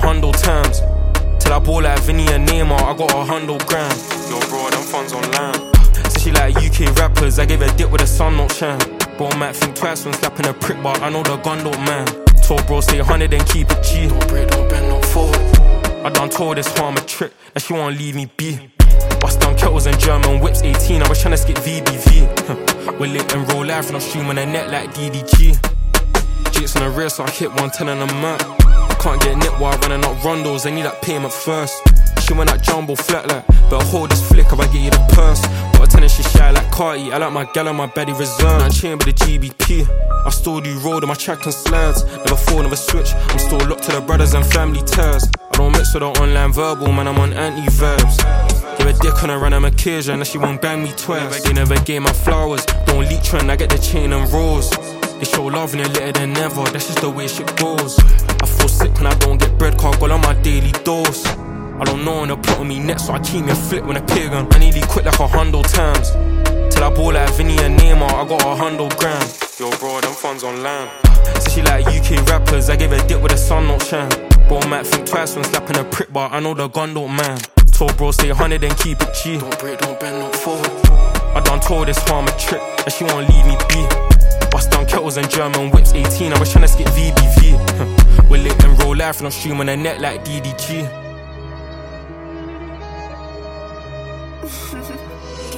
100 times. Till I ball like Vinny and Neymar, I got 100 grand. Yo bro, them funds online. So she like UK rappers, I gave her dip with the sun not shine. Bro might think twice when slapping a prick, but I know the gun don't man. Told bro stay 100 and keep it G. Don't break, don't bend, don't fall. I done told this harm a trick, and she won't leave me be. Bust down kettles and German whips, 18, I was tryna skip VBV. We're lit and roll live and I'm streaming the net like DDG. Jits on the rear so I hit 110 and I'm out. I can't get nipped while running up rondos, I need that payment first. She went that jumbo flat like, better hold this flick if I get you the purse. Got a tennis, she shy like Carti, I like my gal and my baddie reserve. I chain with the GBP, I still do road on my track and slides. Never fall, never switch, I'm still locked to the brothers and family ties. I don't mix with the online verbal, man, I'm on anti-verbs. Give a dick on a random occasion, and she won't bang me twice. They never gave my flowers, don't leak trend, I get the chain and rolls. They show love and they're later than never, that's just the way shit goes. I feel sick when I don't get bread, can't go on my daily dose. I don't know when they're plotting me next, so I keep me a flip when I pig on. I nearly quit like 100 times. Till I ball like Vinny and Neymar, I got 100 grand. Yo bro, them funds online. So she like UK rappers, I gave her dip with the sun not shine. Bro might think twice when slapping a prick, but I know the gun don't man. Told bro stay 100 and keep it G. Don't break, don't bend, don't fall. I done told this harm a trick, and she won't leave me be. Bust down kettles and German whips, 18, I was tryna skip VBV. We're lit and roll live and I'm streaming the net like DDG.